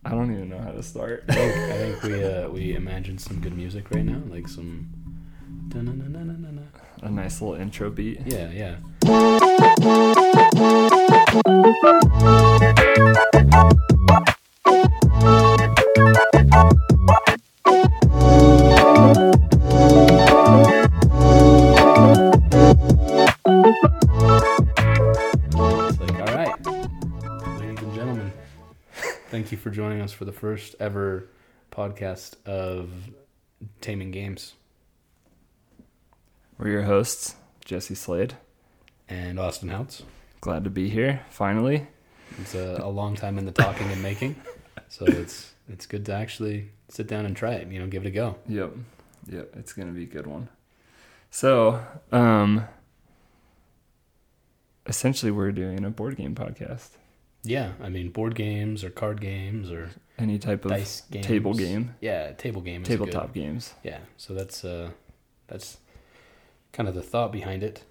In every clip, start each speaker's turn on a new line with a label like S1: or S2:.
S1: I don't even know how to start.
S2: I think we imagined some good music right now, like some
S1: a nice little intro beat.
S2: Yeah. It's like, all right, ladies and gentlemen, thank you for joining us for the first ever podcast of Taming Games.
S1: We're your hosts, Jesse Slade
S2: And Austin Houts.
S1: Glad to be here, finally.
S2: It's a long time in the talking and making, so it's good to actually sit down and try it, give it a go.
S1: Yep, it's going to be a good one. So, essentially we're doing a board game podcast.
S2: Yeah, board games or card games or
S1: any type of
S2: dice games.
S1: Table game.
S2: Yeah, table game.
S1: Tabletop games.
S2: Yeah, so that's kind of the thought behind it.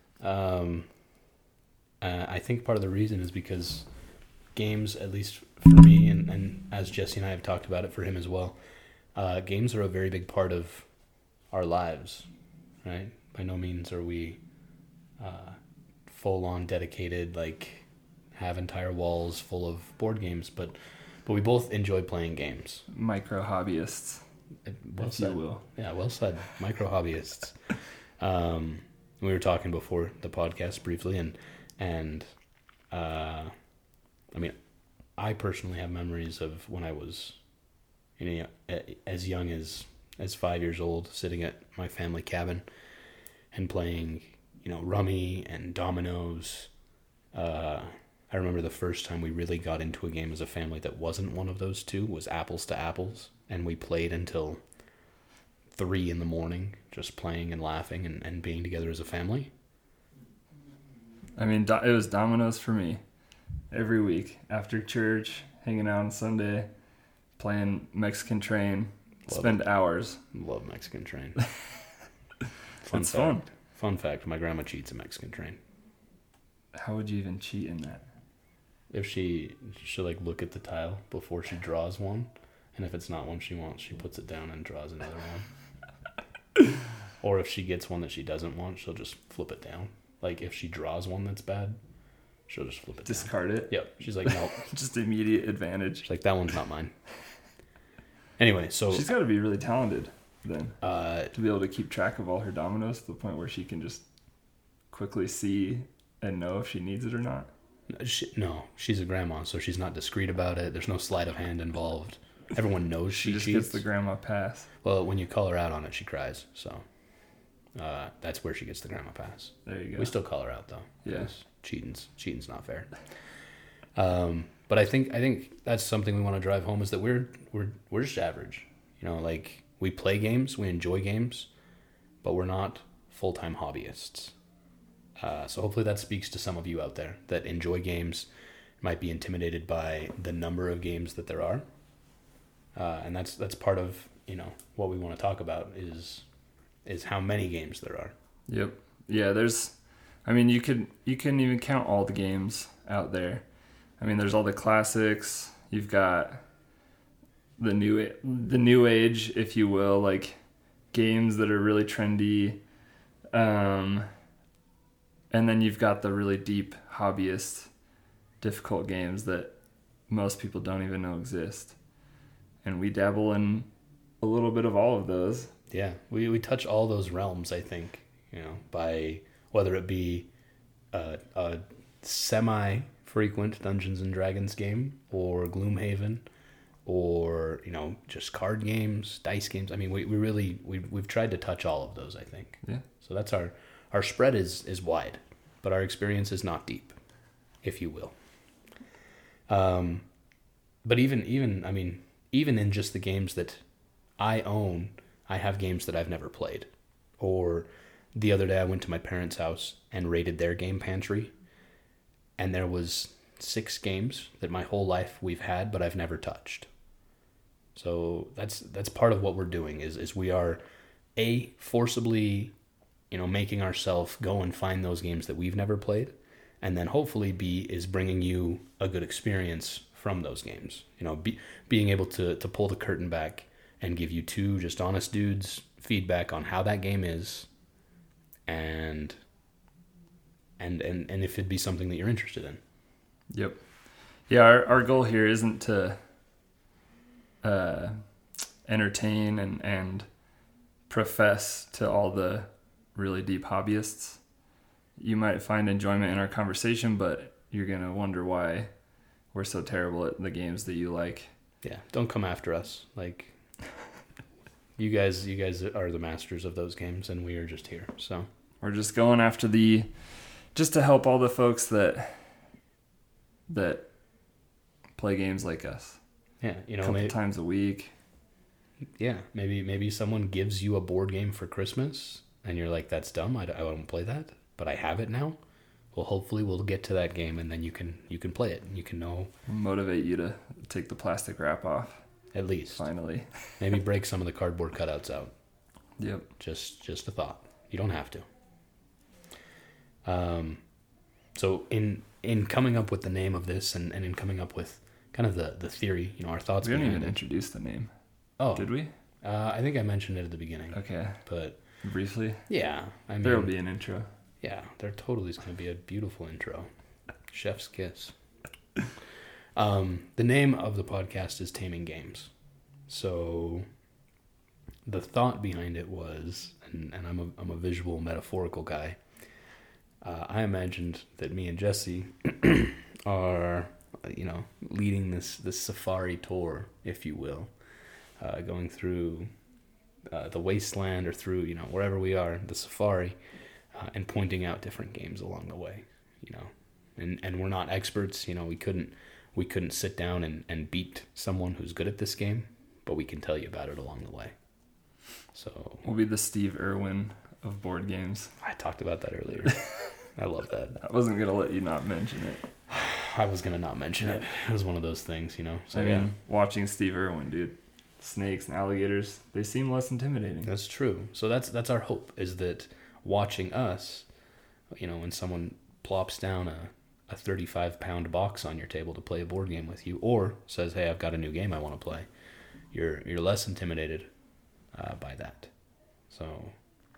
S2: I think part of the reason is because games, at least for me, and as Jesse and I have talked about it for him as well, games are a very big part of our lives, right? By no means are we full-on dedicated, like have entire walls full of board games, but we both enjoy playing games.
S1: Micro hobbyists,
S2: Well
S1: if
S2: said.
S1: you will.
S2: Yeah, well said. Micro hobbyists. We were talking before the podcast briefly, and I personally have memories of when I was, as young as 5 years old, sitting at my family cabin and playing, rummy and dominoes. I remember the first time we really got into a game as a family that wasn't one of those two was Apples to Apples, and we played until 3 a.m, just playing and laughing and being together as a family.
S1: It was dominoes for me. Every week after church, hanging out on Sunday, playing Mexican Train, spend hours.
S2: Love Mexican Train.
S1: It's fun.
S2: Fun fact, my grandma cheats at Mexican Train.
S1: How would you even cheat in that?
S2: If she'll look at the tile before she draws one, and if it's not one she wants, she puts it down and draws another one. Or if she gets one that she doesn't want, she'll just flip it down. Like if she draws one that's bad, she'll just flip it down.
S1: Discard it?
S2: Yep. She's like, no.
S1: Just immediate advantage.
S2: She's like, that one's not mine. Anyway, so
S1: she's got to be really talented then
S2: to
S1: be able to keep track of all her dominoes to the point where she can just quickly see and know if she needs it or not.
S2: No, she's a grandma, so she's not discreet about it. There's no sleight of hand involved. Everyone knows she
S1: just
S2: cheats.
S1: Gets the grandma pass.
S2: Well, when you call her out on it, she cries. So that's where she gets the grandma pass.
S1: There you go.
S2: We still call her out though.
S1: Yes,
S2: cheating's not fair. But I think that's something we want to drive home is that we're just average. Like we play games, we enjoy games, but we're not full-time hobbyists. So hopefully that speaks to some of you out there that enjoy games, might be intimidated by the number of games that there are. And that's part of, what we want to talk about is how many games there are.
S1: Yep. Yeah, you couldn't even count all the games out there. There's all the classics. You've got the new age, if you will, like games that are really trendy. And then you've got the really deep hobbyist, difficult games that most people don't even know exist. And we dabble in a little bit of all of those.
S2: Yeah, we touch all those realms, I think, by whether it be a semi-frequent Dungeons & Dragons game or Gloomhaven or, just card games, dice games. We've tried to touch all of those, I think.
S1: Yeah.
S2: So that's our spread is wide, but our experience is not deep, if you will. But even in just the games that I own, I have games that I've never played. Or the other day I went to my parents' house and raided their game pantry, and there was 6 games that my whole life we've had, but I've never touched. So that's part of what we're doing is we are forcibly making ourselves go and find those games that we've never played, and then hopefully B is bringing you a good experience from those games. You know, being able to pull the curtain back and give you two just honest dudes feedback on how that game is, and if it'd be something that you're interested in.
S1: Yep. Yeah, our goal here isn't to entertain and profess to all the really deep hobbyists. You might find enjoyment in our conversation, but you're going to wonder why we're so terrible at the games that you like.
S2: Yeah, don't come after us. Like, you guys are the masters of those games, and we are just here. So
S1: we're just going after just to help all the folks that play games like us.
S2: Yeah, you know,
S1: a couple times a week.
S2: Yeah, maybe someone gives you a board game for Christmas, and you're like, "That's dumb. I won't play that," but I have it now. Well, hopefully we'll get to that game, and then you can play it, and you can know.
S1: Motivate you to take the plastic wrap off.
S2: At least.
S1: Finally.
S2: Maybe break some of the cardboard cutouts out.
S1: Yep.
S2: Just a thought. You don't have to. So in coming up with the name of this, and in coming up with kind of the theory, you know, our thoughts.
S1: We didn't even introduce the name.
S2: Oh,
S1: did we?
S2: I think I mentioned it at the beginning.
S1: Okay.
S2: But
S1: briefly.
S2: Yeah, I mean,
S1: there'll be an intro.
S2: Yeah, there totally is going to be a beautiful intro. Chef's kiss. The name of the podcast is Taming Games. So the thought behind it was, and I'm a visual, metaphorical guy. I imagined that me and Jesse are, you know, leading this safari tour, if you will, going through the wasteland or through, you know, wherever we are, the safari. And pointing out different games along the way, you know, and we're not experts, you know, we couldn't sit down and beat someone who's good at this game, but we can tell you about it along the way. So
S1: we'll be the Steve Irwin of board games.
S2: I talked about that earlier. I love that.
S1: I wasn't going to let you not mention it.
S2: I was going to not mention it. It was one of those things, you know. So,
S1: I mean, watching Steve Irwin, dude, snakes and alligators, they seem less intimidating.
S2: That's true. So that's our hope, is that watching us, you know, when someone plops down a 35-pound box on your table to play a board game with you, or says, "Hey, I've got a new game I want to play," you're less intimidated by that. So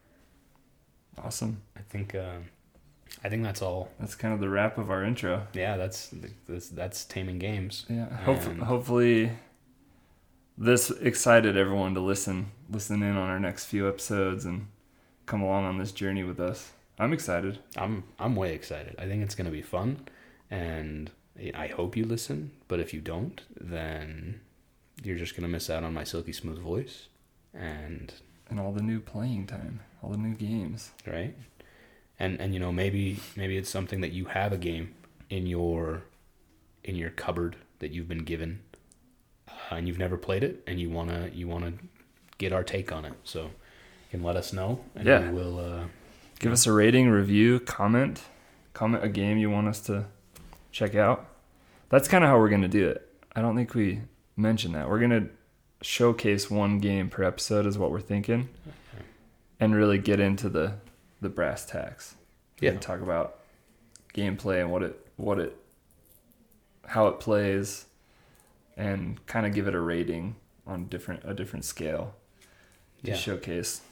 S1: awesome.
S2: I think that's all.
S1: That's kind of the wrap of our intro.
S2: Yeah, that's Taming Games.
S1: Yeah, hopefully this excited everyone to listen in on our next few episodes and come along on this journey with us. I'm excited.
S2: I'm way excited. I think it's going to be fun, and I hope you listen. But if you don't, then you're just going to miss out on my silky smooth voice and
S1: all the new playing time, all the new games,
S2: right? And you know, maybe it's something that you have a game in your cupboard that you've been given, and you've never played it, and you wanna get our take on it. So you can let us know, and we will
S1: give us a rating, review, comment a game you want us to check out. That's kind of how we're going to do it. I don't think we mentioned that. We're going to showcase one game per episode is what we're thinking, and really get into the brass tacks.
S2: Yeah,
S1: and talk about gameplay and how it plays, and kind of give it a rating on a different scale to showcase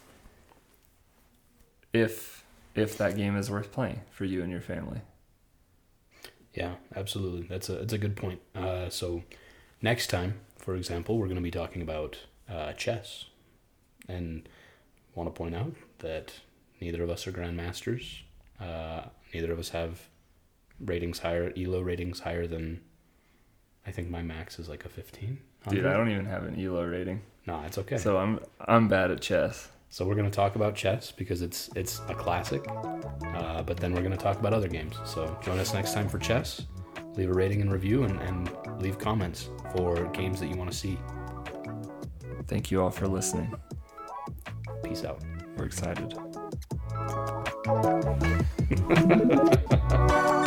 S1: if that game is worth playing for you and your family.
S2: Yeah, absolutely. It's a good point. So next time, for example, we're going to be talking about chess, and want to point out that neither of us are grandmasters. Neither of us have ELO ratings higher than, I think my max is like a 15.
S1: Dude, I don't even have an ELO rating.
S2: No, it's okay.
S1: So I'm bad at chess.
S2: So we're going to talk about chess because it's a classic, but then we're going to talk about other games. So join us next time for chess. Leave a rating and review, and leave comments for games that you want to see.
S1: Thank you all for listening.
S2: Peace out.
S1: We're excited.